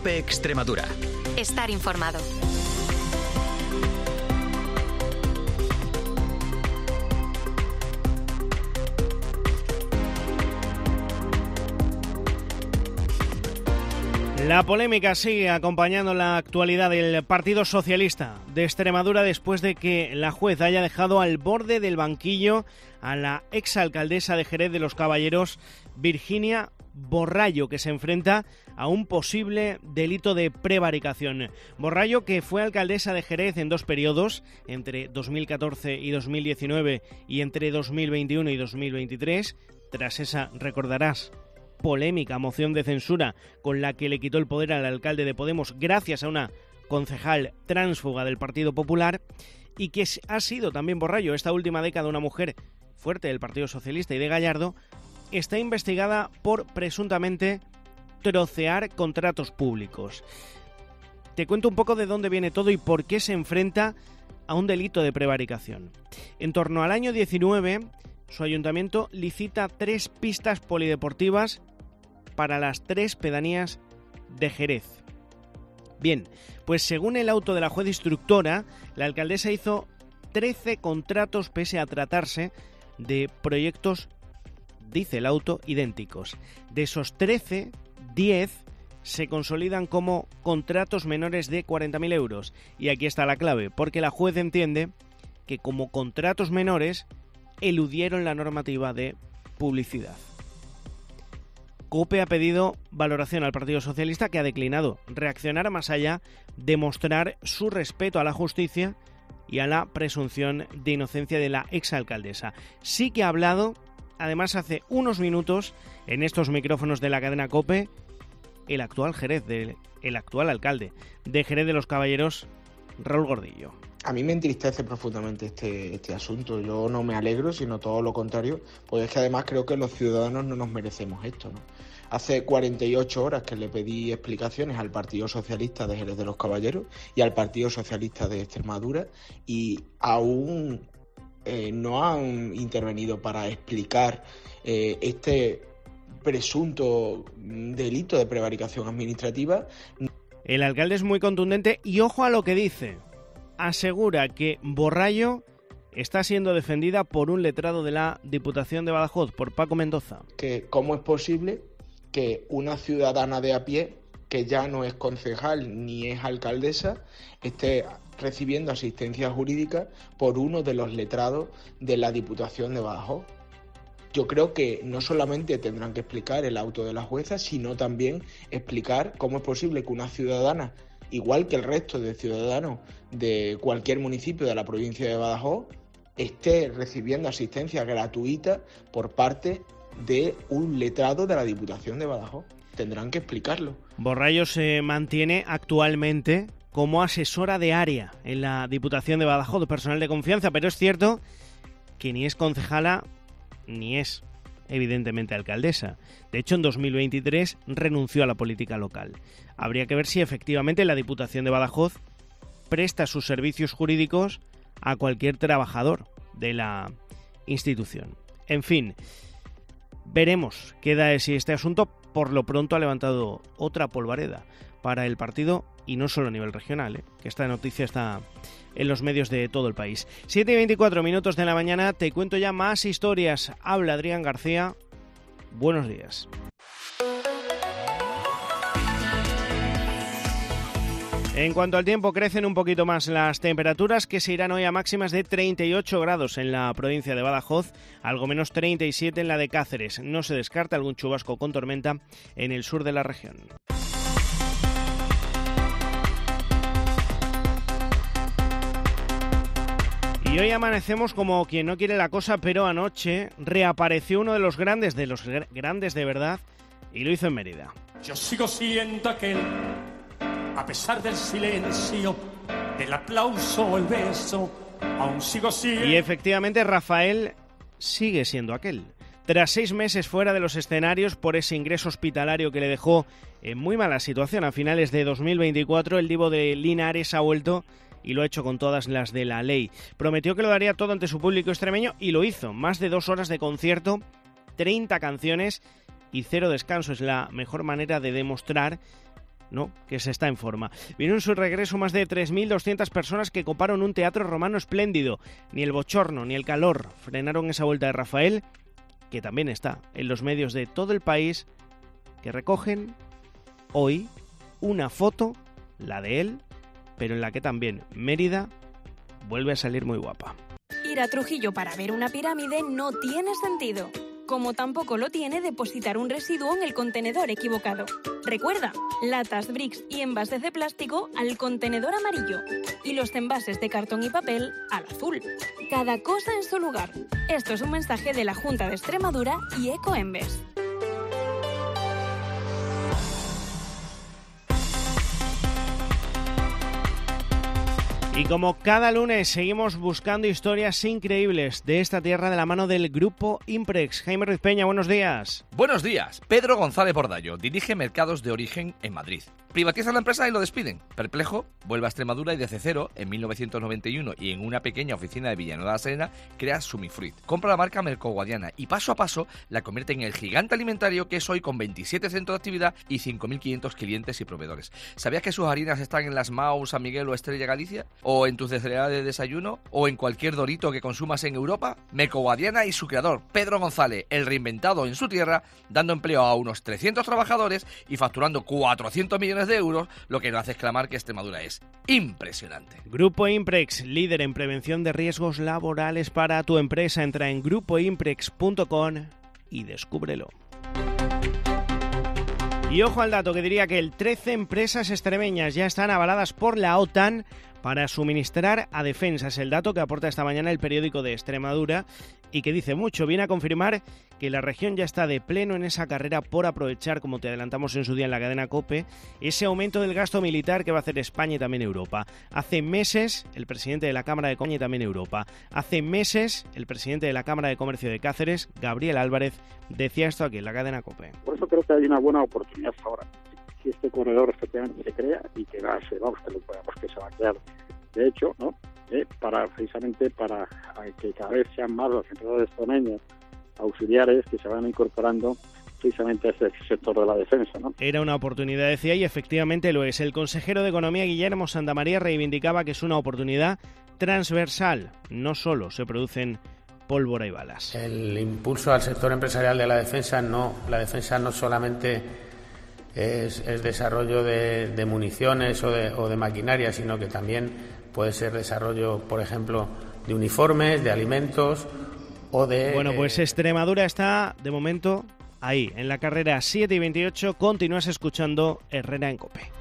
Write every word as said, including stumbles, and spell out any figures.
COPE Extremadura. Estar informado. La polémica sigue acompañando la actualidad del Partido Socialista de Extremadura después de que la juez haya dejado al borde del banquillo a la exalcaldesa de Jerez de los Caballeros, Virginia Borrallo, que se enfrenta a un posible delito de prevaricación. Borrallo, que fue alcaldesa de Jerez en dos periodos, entre dos mil catorce y dos mil diecinueve y entre dos mil veintiuno y dos mil veintitrés, tras esa, recordarás, polémica moción de censura con la que le quitó el poder al alcalde de Podemos gracias a una concejal tránsfuga del Partido Popular, y que ha sido también Borrallo esta última década una mujer fuerte del Partido Socialista y de Gallardo, está investigada por presuntamente trocear contratos públicos. Te cuento un poco de dónde viene todo y por qué se enfrenta a un delito de prevaricación. En torno al año diecinueve, su ayuntamiento licita tres pistas polideportivas para las tres pedanías de Jerez. Bien, pues según el auto de la juez instructora, la alcaldesa hizo trece contratos pese a tratarse de proyectos, dice el auto, idénticos. De esos trece, diez se consolidan como contratos menores de cuarenta mil euros. Y aquí está la clave, porque la juez entiende que como contratos menores eludieron la normativa de publicidad. COPE ha pedido valoración al Partido Socialista, que ha declinado reaccionar más allá de mostrar su respeto a la justicia y a la presunción de inocencia de la exalcaldesa. Sí que ha hablado, además hace unos minutos, en estos micrófonos de la cadena COPE, el actual Jerez, de, el actual alcalde de Jerez de los Caballeros, Raúl Gordillo. A mí me entristece profundamente este, este asunto. Yo no me alegro, sino todo lo contrario, porque es que además creo que los ciudadanos no nos merecemos esto, ¿no? Hace cuarenta y ocho horas que le pedí explicaciones al Partido Socialista de Jerez de los Caballeros y al Partido Socialista de Extremadura, y aún eh, no han intervenido para explicar eh, este presunto delito de prevaricación administrativa. El alcalde es muy contundente y ojo a lo que dice. Asegura que Borrallo está siendo defendida por un letrado de la Diputación de Badajoz, por Paco Mendoza. Que ¿cómo es posible que una ciudadana de a pie, que ya no es concejal ni es alcaldesa, esté recibiendo asistencia jurídica por uno de los letrados de la Diputación de Badajoz? Yo creo que no solamente tendrán que explicar el auto de la jueza, sino también explicar cómo es posible que una ciudadana, igual que el resto de ciudadanos de cualquier municipio de la provincia de Badajoz, esté recibiendo asistencia gratuita por parte de un letrado de la Diputación de Badajoz. Tendrán que explicarlo. Borrallo se mantiene actualmente como asesora de área en la Diputación de Badajoz, personal de confianza, pero es cierto que ni es concejala ni es, evidentemente, alcaldesa. De hecho, en dos mil veintitrés renunció a la política local. Habría que ver si efectivamente la Diputación de Badajoz presta sus servicios jurídicos a cualquier trabajador de la institución. En fin, veremos qué da de sí este asunto. Por lo pronto ha levantado otra polvareda para el partido, y no solo a nivel regional, ¿eh? que esta noticia está en los medios de todo el país. siete y veinticuatro minutos de la mañana, te cuento ya más historias. Habla Adrián García. Buenos días. En cuanto al tiempo, crecen un poquito más las temperaturas, que se irán hoy a máximas de treinta y ocho grados en la provincia de Badajoz, algo menos treinta y siete en la de Cáceres. No se descarta algún chubasco con tormenta en el sur de la región. Y hoy amanecemos como quien no quiere la cosa, pero anoche reapareció uno de los grandes, de los grandes de verdad, y lo hizo en Mérida. Yo sigo siendo aquel, a pesar del silencio, del aplauso o el beso, aún sigo siendo... Y efectivamente Rafael sigue siendo aquel. Tras seis meses fuera de los escenarios por ese ingreso hospitalario que le dejó en muy mala situación a finales de dos mil veinticuatro, el divo de Linares ha vuelto y lo ha hecho con todas las de la ley. Prometió que lo daría todo ante su público extremeño y lo hizo. Más de dos horas de concierto, treinta canciones y cero descanso. Es la mejor manera de demostrar no, que se está en forma. Vino en su regreso más de tres mil doscientas personas que coparon un teatro romano espléndido. Ni el bochorno ni el calor frenaron esa vuelta de Rafael, que también está en los medios de todo el país, que recogen hoy una foto, la de él, pero en la que también Mérida vuelve a salir muy guapa. Ir a Trujillo para ver una pirámide no tiene sentido, como tampoco lo tiene depositar un residuo en el contenedor equivocado. Recuerda, latas, bricks y envases de plástico al contenedor amarillo y los envases de cartón y papel al azul. Cada cosa en su lugar. Esto es un mensaje de la Junta de Extremadura y Ecoembes. Y como cada lunes seguimos buscando historias increíbles de esta tierra de la mano del Grupo Imprex. Jaime Ruiz Peña, buenos días. Buenos días. Pedro González Bordallo dirige Mercados de Origen en Madrid. Privatiza la empresa y lo despiden. Perplejo, vuelve a Extremadura y desde cero, en mil novecientos noventa y uno, y en una pequeña oficina de Villanueva de la Serena, crea Sumifruit. Compra la marca Mercoguadiana y paso a paso la convierte en el gigante alimentario que es hoy, con veintisiete centros de actividad y cinco mil quinientos clientes y proveedores. ¿Sabías que sus harinas están en las Mau, San Miguel o Estrella Galicia? ¿O en tus cereales de desayuno? ¿O en cualquier dorito que consumas en Europa? Mercoguadiana y su creador, Pedro González, el reinventado en su tierra, dando empleo a unos trescientos trabajadores y facturando cuatrocientos millones de euros, lo que nos hace exclamar que Extremadura es impresionante. Grupo Imprex, líder en prevención de riesgos laborales para tu empresa. Entra en grupo imprex punto com y descúbrelo. Y ojo al dato que diría que el trece empresas extremeñas ya están avaladas por la OTAN para suministrar a defensa. Es el dato que aporta esta mañana el periódico de Extremadura y que dice mucho. Viene a confirmar que la región ya está de pleno en esa carrera por aprovechar, como te adelantamos en su día en la cadena COPE, ese aumento del gasto militar que va a hacer España y también Europa. Hace meses el presidente de la Cámara de Comercio y también Europa. Hace meses el presidente de la Cámara de Comercio de Cáceres, Gabriel Álvarez, decía esto aquí en la cadena COPE. Por eso creo que hay una buena oportunidad ahora. Si este corredor efectivamente se crea y que va, se, vamos, que lo podemos que se va a crear, de hecho, ¿no? Eh, para precisamente para que cada vez sean más las empresas extremeñas auxiliares que se van incorporando precisamente a ese sector de la defensa, ¿no? Era una oportunidad, decía, y efectivamente lo es. El consejero de Economía, Guillermo Santamaría, reivindicaba que es una oportunidad transversal. No solo se producen pólvora y balas. El impulso al sector empresarial de la defensa no, la defensa no solamente es, es desarrollo de, de municiones o de, o de maquinaria, sino que también puede ser desarrollo, por ejemplo, de uniformes, de alimentos o de... Bueno, pues Extremadura está, de momento, ahí, en la carrera siete y veintiocho. Continúas escuchando Herrera en COPE.